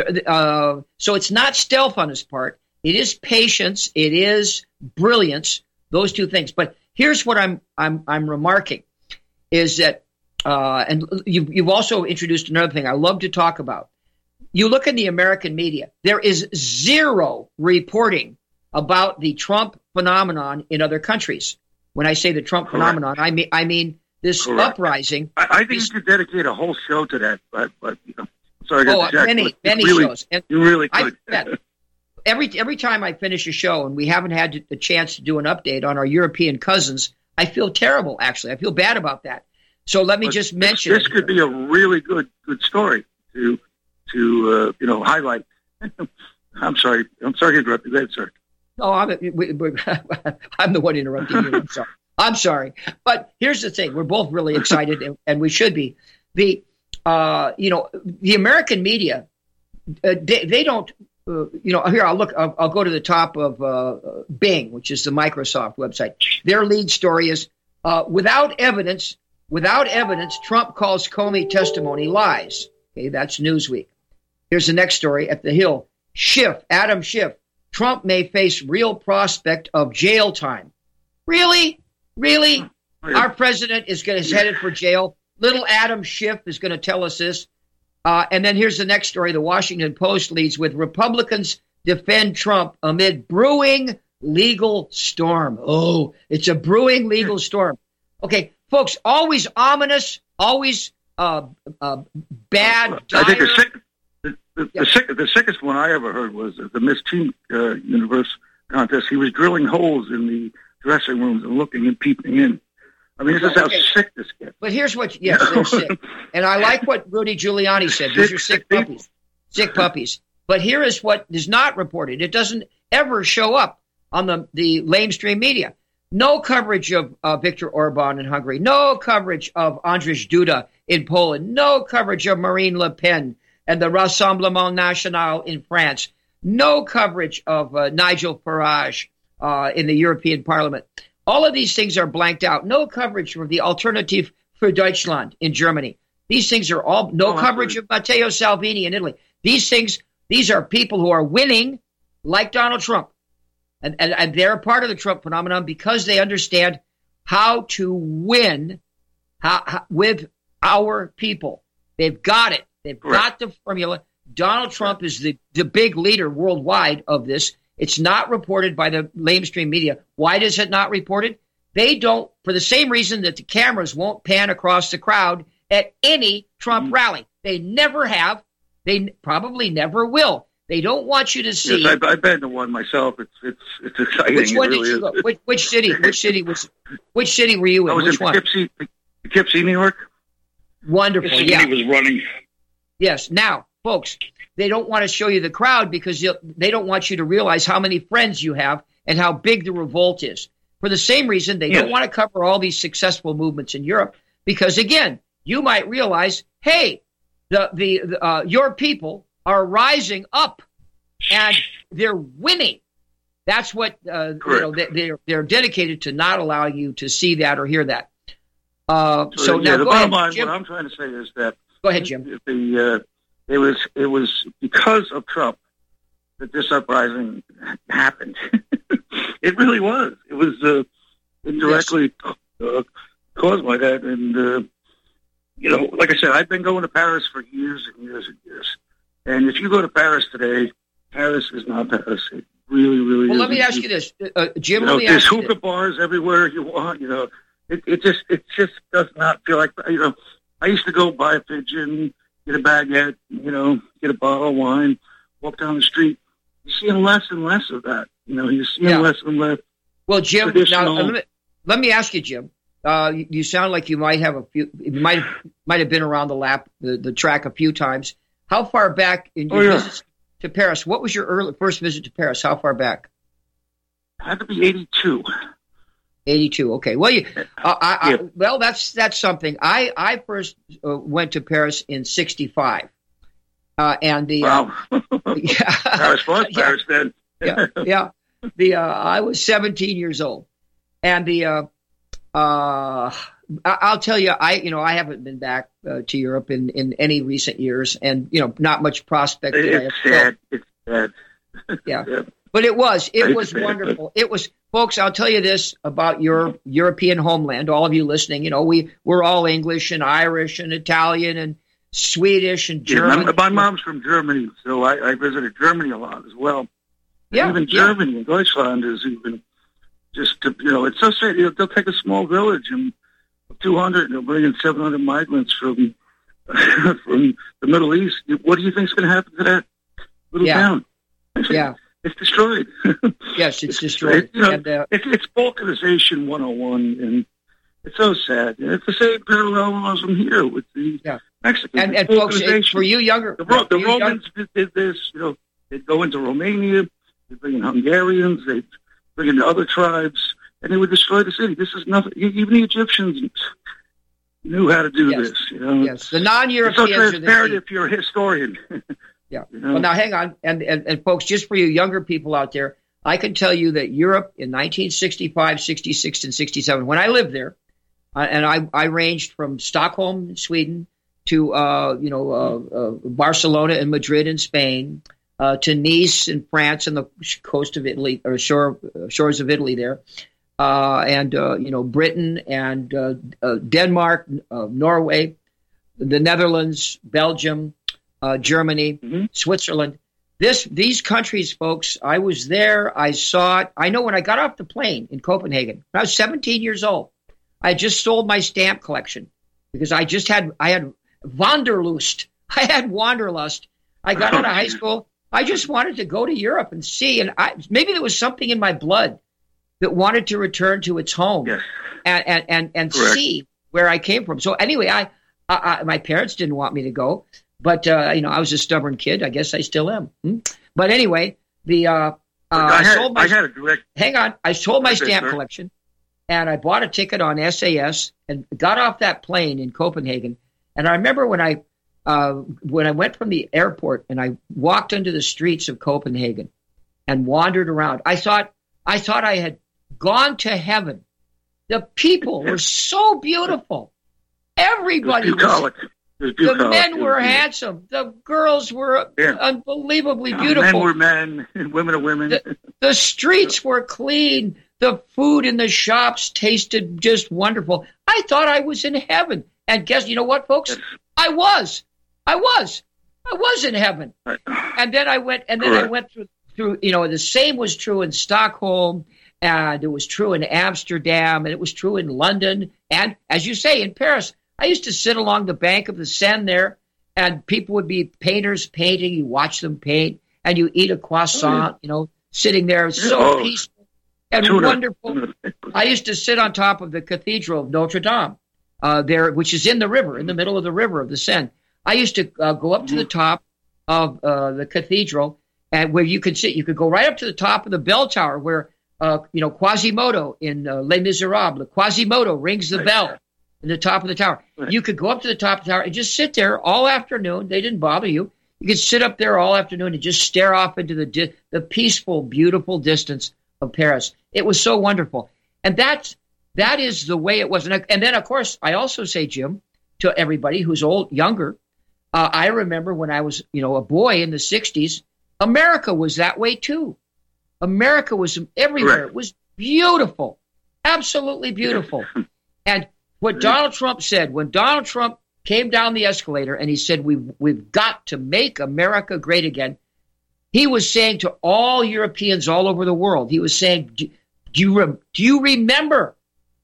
So it's not stealth on his part. It is patience. It is brilliance. Those two things. But here's what I'm remarking is that, and you've also introduced another thing I love to talk about. You look in the American media, there is zero reporting about the Trump phenomenon in other countries. When I say the Trump phenomenon, I mean this uprising. I think you should dedicate a whole show to that. But sorry, many shows. And you really could. Every time I finish a show and we haven't had the chance to do an update on our European cousins, I feel terrible. Actually, I feel bad about that. So let me just mention this could be a really good story to highlight. I'm sorry to interrupt you. Go ahead, sir. No, I'm the one interrupting you. I'm sorry. But here's the thing. We're both really excited, and we should be. The American media, they don't, here, I'll go to the top of Bing, which is the Microsoft website. Their lead story is, without evidence, Trump calls Comey testimony lies. Okay, that's Newsweek. Here's the next story at the Hill. Adam Schiff. Trump may face real prospect of jail time. Really? Our president is headed for jail. Little Adam Schiff is going to tell us this. And then here's the next story. The Washington Post leads with Republicans defend Trump amid brewing legal storm. Oh, it's a brewing legal storm. Okay, folks, always ominous, always bad. I think The sickest one I ever heard was the Miss Teen Universe contest. He was drilling holes in the dressing rooms and looking and peeping in. I mean, this is how sick this gets. But here's what, yes, they're sick. And I like what Rudy Giuliani said. These are sick puppies. Sick puppies. But here is what is not reported. It doesn't ever show up on the lamestream media. No coverage of Viktor Orban in Hungary. No coverage of Andrzej Duda in Poland. No coverage of Marine Le Pen and the Rassemblement National in France. No coverage of Nigel Farage in the European Parliament. All of these things are blanked out. No coverage from the Alternative für Deutschland in Germany. These things are all coverage of Matteo Salvini in Italy. These are people who are winning like Donald Trump. And they're a part of the Trump phenomenon because they understand how to win with our people. They've got it. They've got the formula. Donald Trump is the big leader worldwide of this. It's not reported by the lamestream media. Why is it not reported? They don't, for the same reason that the cameras won't pan across the crowd at any Trump rally. They never have. They probably never will. They don't want you to see. Yes, I've been to one myself. It's exciting. Which one did you go? Which city? Which city were you in? I was in Poughkeepsie, New York. Wonderful. Yeah. He was running. Yes. Now, folks, they don't want to show you the crowd because they don't want you to realize how many friends you have and how big the revolt is. For the same reason, they don't want to cover all these successful movements in Europe because, again, you might realize, hey, your people are rising up and they're winning. That's what they're dedicated to, not allowing you to see that or hear that. So now, the go bottom ahead, line, Jim. what I'm trying to say is that Go ahead, Jim. It was because of Trump that this uprising happened. It really was. It was indirectly caused by that. And, like I said, I've been going to Paris for years and years and years. And if you go to Paris today, Paris is not Paris. It really, really is. Well, let me ask you this, Jim. Let me ask you this. There's hookah bars everywhere you want. It just does not feel like. I used to go buy a pigeon, get a baguette, get a bottle of wine, walk down the street. You're seeing less and less of that. You're seeing less and less. Well, Jim, now let me ask you, Jim. You sound like you might have you might have been around the track a few times. How far back in your visits to Paris? What was your first visit to Paris? How far back? It had to be 82. 82. Okay. Well, well, that's something. I first went to Paris in 65. And the Paris was Paris then. I was 17 years old, and I'll tell you, I haven't been back to Europe in any recent years, and not much prospect. It's sad. It's sad. Yeah, but it was wonderful. It was, folks. I'll tell you this about your European homeland. All of you listening, we're all English and Irish and Italian and Swedish and German. My mom's from Germany, so I visited Germany a lot as well. Yeah, even Germany and Deutschland is even just, it's so sad. They'll take a small village and 200, and they'll bring in 700 migrants from the Middle East. What do you think is going to happen to that little town? Yeah. It's destroyed. Yes, it's destroyed. It's balkanization 101, and it's so sad. It's the same parallelism here with the Mexicans. And folks, for you younger... The Romans did this, they'd go into Romania, they'd bring in Hungarians, they'd bring in other tribes, and they would destroy the city. This is nothing. Even the Egyptians knew how to do this. Yes, the non-Europeans it's so transparent if you're a historian. Yeah. Well, now hang on, and folks, just for you younger people out there, I can tell you that Europe in 1965, 66, and 67, when I lived there, and I ranged from Stockholm, Sweden, to Barcelona and Madrid in Spain, to Nice in France and the coast of Italy, or shores of Italy there, and Britain and Denmark, Norway, the Netherlands, Belgium, Germany, Switzerland. These countries, folks, I was there. I saw it. I know when I got off the plane in Copenhagen, when I was 17 years old, I just sold my stamp collection because I had Wanderlust. I had Wanderlust. I got out of high school. I just wanted to go to Europe and see, and maybe there was something in my blood that wanted to return to its home and see where I came from. So anyway, my parents didn't want me to go, but I was a stubborn kid. I guess I still am. But anyway, I sold my stamp collection, and I bought a ticket on SAS and got off that plane in Copenhagen. And I remember when I went from the airport and I walked into the streets of Copenhagen and wandered around, I thought I had gone to heaven. The people were so beautiful. Everybody the men were handsome. The girls were unbelievably beautiful. Men were men, women are women. The streets were clean. The food in the shops tasted just wonderful. I thought I was in heaven. And guess, you know what, folks? I was in heaven. And then I went through, the same was true in Stockholm, and it was true in Amsterdam, and it was true in London, and as you say, in Paris. I used to sit along the bank of the Seine there, and people would be painters painting. You watch them paint, and you eat a croissant, sitting there, so peaceful and wonderful. I used to sit on top of the Cathedral of Notre Dame, which is in the river, in the middle of the river of the Seine. I used to go up to the top of the cathedral, and where you could sit. You could go right up to the top of the bell tower, where Quasimodo in Les Miserables, Quasimodo rings the bell. In the top of the tower. You could go up to the top of the tower and just sit there all afternoon. They didn't bother you. You could sit up there all afternoon and just stare off into the peaceful, beautiful distance of Paris. It was so wonderful. And that is the way it was. And then, of course, I also say, Jim, to everybody who's younger, I remember when I was, a boy in the 60s, America was that way too. America was everywhere. Right. It was beautiful, absolutely beautiful. And what Donald Trump said, when Donald Trump came down the escalator and he said, we've got to make America great again, he was saying to all Europeans all over the world, he was saying, do you remember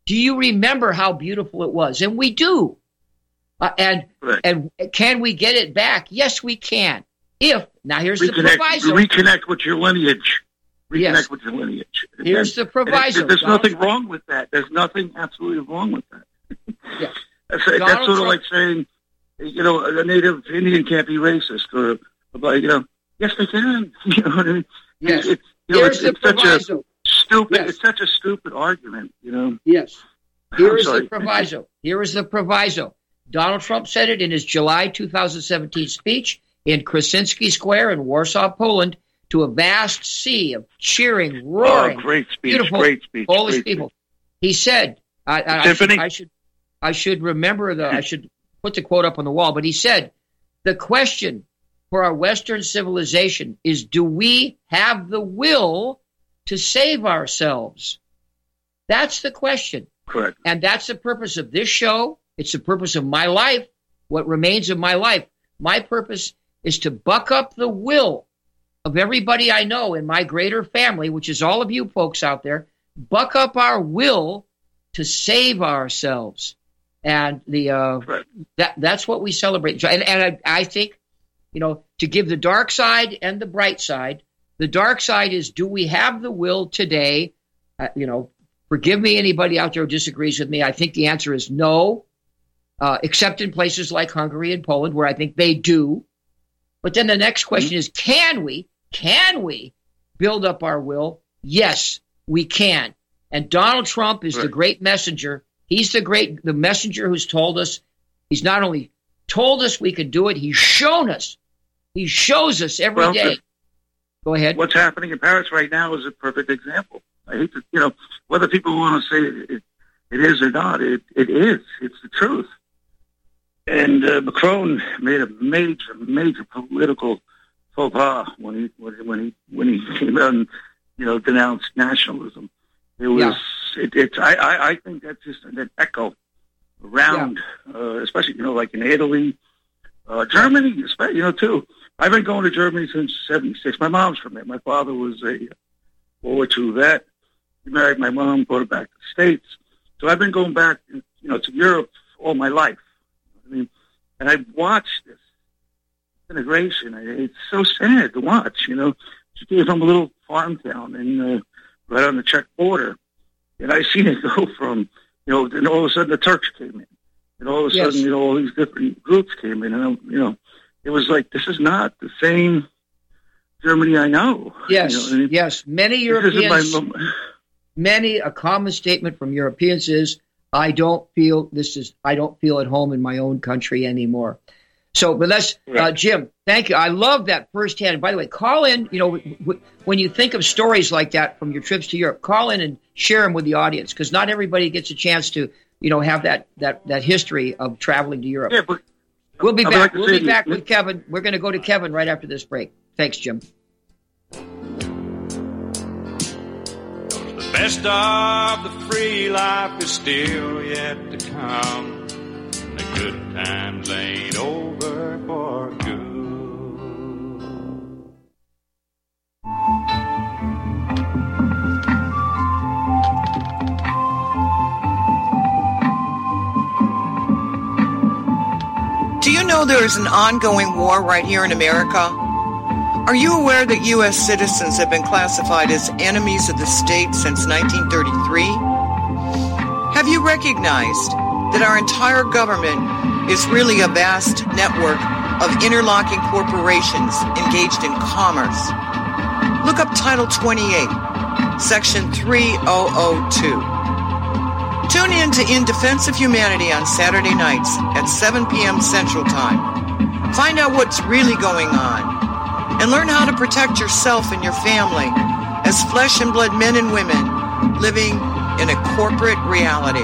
how beautiful it was? And we do. And can we get it back? Yes, we can. Now here's the proviso. Reconnect with your lineage. Reconnect with your lineage. Here's the proviso. There's nothing wrong with that. There's nothing absolutely wrong with that. Yeah. That's sort of like saying, a native Indian can't be racist, or yes, they can. You know what I mean? Yes. It's such a stupid. Yes. It's such a stupid argument. Yes. Here is the proviso. Here is the proviso. Donald Trump said it in his July 2017 speech in Krasinski Square in Warsaw, Poland, to a vast sea of cheering, roaring, great speech, beautiful great speech, Polish people. He said, I should remember I should put the quote up on the wall, but he said, the question for our Western civilization is, do we have the will to save ourselves? That's the question. Correct. And that's the purpose of this show. It's the purpose of my life, what remains of my life. My purpose is to buck up the will of everybody I know in my greater family, which is all of you folks out there, buck up our will to save ourselves. And that's what we celebrate. And I think, to give the dark side and the bright side, the dark side is, do we have the will today? Forgive me, anybody out there who disagrees with me. I think the answer is no, except in places like Hungary and Poland, where I think they do. But then the next question is, can we build up our will? Yes, we can. And Donald Trump is the great messenger. He's the messenger who's told us. He's not only told us we could do it, he's shown us. He shows us every day. Go ahead. What's happening in Paris right now is a perfect example. I hate to, whether people want to say it is or not, it is. It's the truth. And Macron made a major political faux pas when he denounced nationalism. It was I think that's just an echo around, especially like in Italy, Germany, especially too. I've been going to Germany since '76. My mom's from there. My father was a World War II vet. He married my mom, brought her back to the States. So I've been going back, to Europe all my life. I mean, and I've watched disintegration. It's so sad to watch, you know. She came from a little farm town right on the Czech border. And I seen it go from, you know, and all of a sudden the Turks came in. And all of a sudden, you know, all these different groups came in. And, you know, it was like, this is not the same Germany I know. Yes, you know? yes. Many Europeans, a common statement from Europeans is, I don't feel at home in my own country anymore. So, but let's, Jim, thank you. I love that firsthand. And by the way, call in, you know, when you think of stories like that from your trips to Europe, call in and share them with the audience, because not everybody gets a chance to, you know, have that history of traveling to Europe. Yeah, but we'll be back. We'll be back with Kevin. We're going to go to Kevin right after this break. Thanks, Jim. The best of the free life is still yet to come. The good times ain't over for good. Do you know there is an ongoing war right here in America? Are you aware that U.S. citizens have been classified as enemies of the state since 1933? Have you recognized that our entire government is really a vast network of interlocking corporations engaged in commerce? Look up Title 28, Section 3002. Tune in to In Defense of Humanity on Saturday nights at 7 p.m. Central Time. Find out what's really going on and learn how to protect yourself and your family as flesh and blood men and women living in a corporate reality.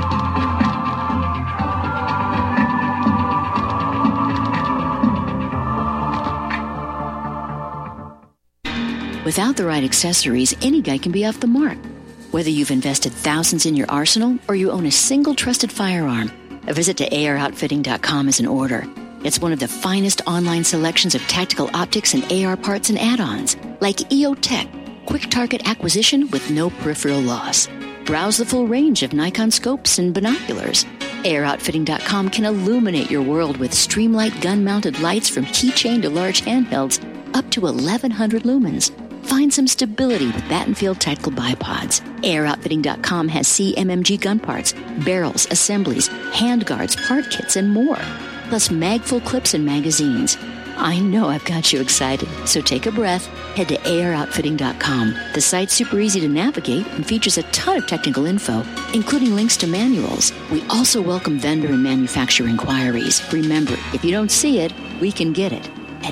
Without the right accessories, any guy can be off the mark. Whether you've invested thousands in your arsenal or you own a single trusted firearm, a visit to AROutfitting.com is in order. It's one of the finest online selections of tactical optics and AR parts and add-ons, like EOTech, quick target acquisition with no peripheral loss. Browse the full range of Nikon scopes and binoculars. AROutfitting.com can illuminate your world with Streamlight gun-mounted lights from keychain to large handhelds up to 1,100 lumens. Find some stability with Battenfield Tactical Bipods. AirOutfitting.com has CMMG gun parts, barrels, assemblies, handguards, part kits, and more. Plus magful clips and magazines. I know I've got you excited, so take a breath. Head to AirOutfitting.com. The site's super easy to navigate and features a ton of technical info, including links to manuals. We also welcome vendor and manufacturer inquiries. Remember, if you don't see it, we can get it at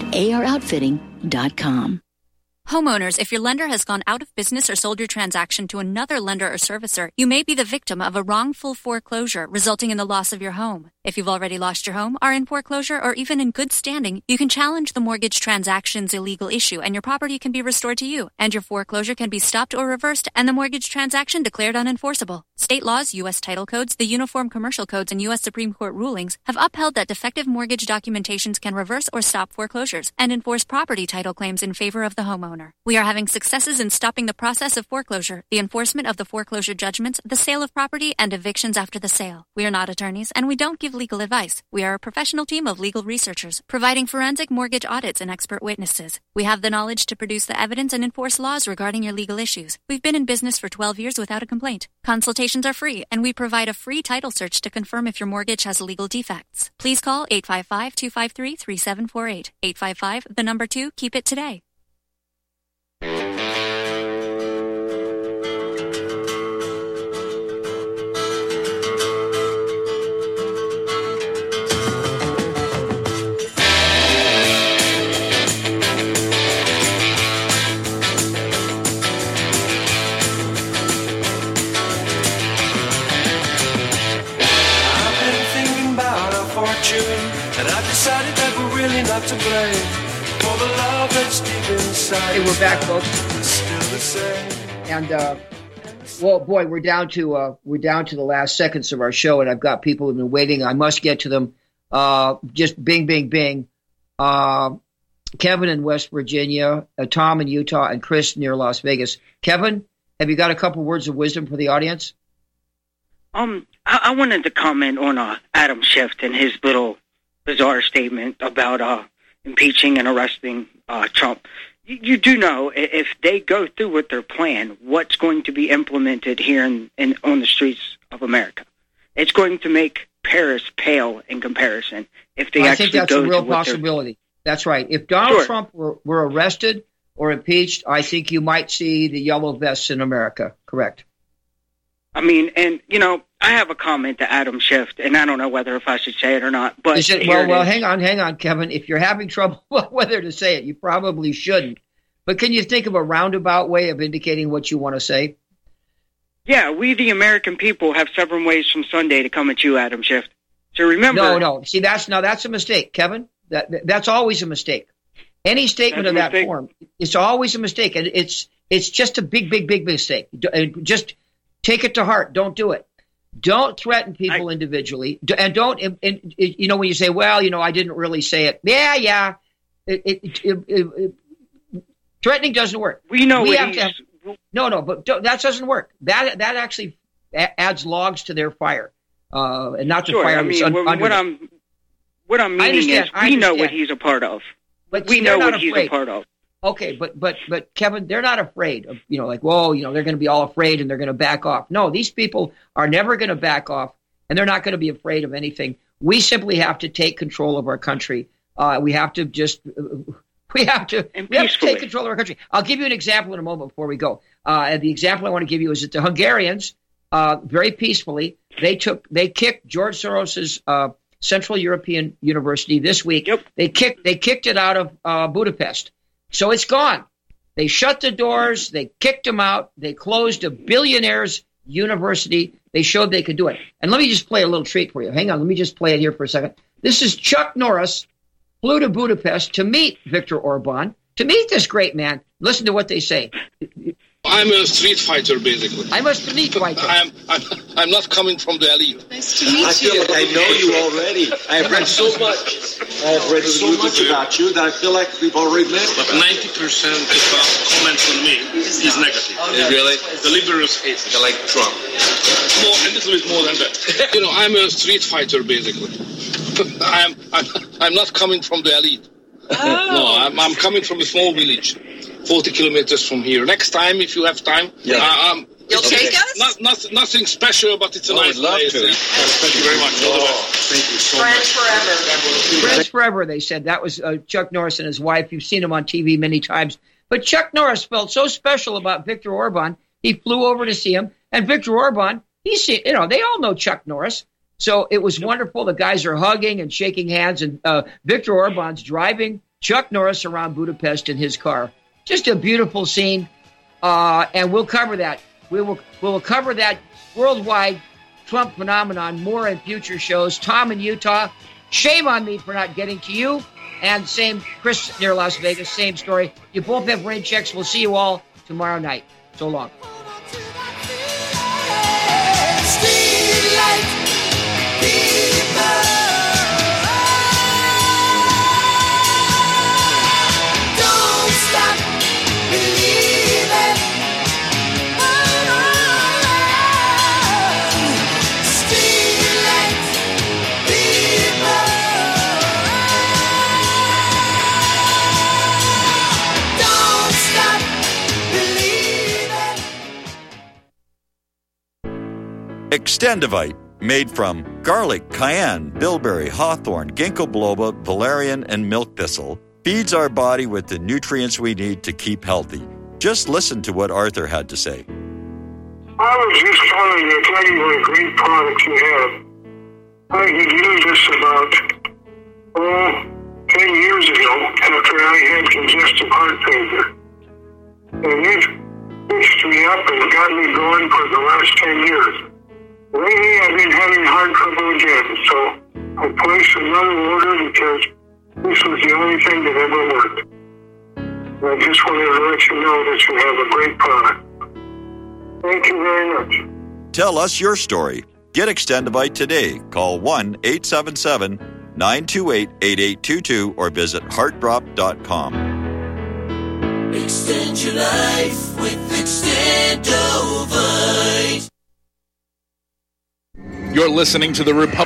AirOutfitting.com. Homeowners, if your lender has gone out of business or sold your transaction to another lender or servicer, you may be the victim of a wrongful foreclosure resulting in the loss of your home. If you've already lost your home, are in foreclosure, or even in good standing, you can challenge the mortgage transaction's illegal issue and your property can be restored to you, and your foreclosure can be stopped or reversed and the mortgage transaction declared unenforceable. State laws, U.S. title codes, the Uniform Commercial Codes, and U.S. Supreme Court rulings have upheld that defective mortgage documentations can reverse or stop foreclosures and enforce property title claims in favor of the homeowner. We are having successes in stopping the process of foreclosure, the enforcement of the foreclosure judgments, the sale of property, and evictions after the sale. We are not attorneys, and we don't give legal advice. We are a professional team of legal researchers, providing forensic mortgage audits and expert witnesses. We have the knowledge to produce the evidence and enforce laws regarding your legal issues. We've been in business for 12 years without a complaint. Consultations are free, and we provide a free title search to confirm if your mortgage has legal defects. Please call 855-253-3748. 855, the number 2, keep it today. And I decided that we're really not to blame for the love that's deep inside. Hey, we're back, folks. Still the same. And well, boy, we're down to the last seconds of our show, and I've got people who've been waiting. I must get to them. Just bing, bing, bing. Kevin in West Virginia, Tom in Utah, and Chris near Las Vegas. Kevin, have you got a couple words of wisdom for the audience? I wanted to comment on Adam Schiff and his little bizarre statement about impeaching and arresting Trump. You do know if they go through with their plan, what's going to be implemented here on the streets of America. It's going to make Paris pale in comparison if they actually go. I think that's a real possibility. That's right. If Donald Trump were arrested or impeached, I think you might see the yellow vests in America. Correct. I mean, and, I have a comment to Adam Schiff, and I don't know if I should say it or not. But well, hang on, Kevin. If you're having trouble whether to say it, you probably shouldn't. But can you think of a roundabout way of indicating what you want to say? Yeah, we the American people have 7 ways from Sunday to come at you, Adam Schiff. So remember... No. See, that's a mistake, Kevin. That's always a mistake. Any statement of that form, it's always a mistake. And it's just a big mistake. Just take it to heart. Don't do it. Don't threaten people individually. And don't, when you say, well, I didn't really say it. Yeah. Threatening doesn't work. We know but that doesn't work. That actually adds logs to their fire, and not to fire. I mean, what I'm meaning is we know what he's a part of. But we know what he's a part of. Okay, but Kevin, they're not afraid of they're going to be all afraid and they're going to back off. No, these people are never going to back off, and they're not going to be afraid of anything. We simply have to take control of our country. We have to take control of our country. I'll give you an example in a moment before we go. And the example I want to give you is that the Hungarians, very peacefully, they kicked George Soros's Central European University this week. Yep. They kicked it out of Budapest. So it's gone. They shut the doors. They kicked him out. They closed a billionaire's university. They showed they could do it. And let me just play a little treat for you. Hang on. Let me just play it here for a second. This is Chuck Norris flew to Budapest to meet Viktor Orban, to meet this great man. Listen to what they say. I'm a street fighter, basically. I'm a street fighter. I'm not coming from the elite. Nice to meet you. I feel like I know you already. I have read so much. I have read so much about you that I feel like we've already met. But 90% of comments on me is negative. Really? The liberals hate me. They're like Trump. A little bit more than that. I'm a street fighter, basically. I'm not coming from the elite. No, I'm coming from a small village. 40 kilometers from here. Next time, if you have time, you'll take us? Nothing special, but it's a nice place. Thank you very much. All the best. Thank you so much. Friends forever. Friends forever, they said. That was Chuck Norris and his wife. You've seen him on TV many times. But Chuck Norris felt so special about Viktor Orban, he flew over to see him. And Viktor Orban, they all know Chuck Norris. So it was wonderful. The guys are hugging and shaking hands, and Viktor Orban's driving Chuck Norris around Budapest in his car. Just a beautiful scene, and we'll cover that. We will cover that worldwide Trump phenomenon more in future shows. Tom in Utah, shame on me for not getting to you. And same, Chris near Las Vegas, same story. You both have rain checks. We'll see you all tomorrow night. So long. Extendivite, made from garlic, cayenne, bilberry, hawthorn, ginkgo biloba, valerian, and milk thistle, feeds our body with the nutrients we need to keep healthy. Just listen to what Arthur had to say. I was just calling to tell you what a great product you have. I could use this about, 10 years ago after I had congestive heart failure. And it fixed me up and got me going for the last 10 years. Lately, I've been having heart trouble again, so I placed another order because this was the only thing that ever worked. And I just wanted to let you know that you have a great product. Thank you very much. Tell us your story. Get Extendivite today. Call 1-877-928-8822 or visit heartdrop.com. Extend your life with Extendivite. You're listening to the Republic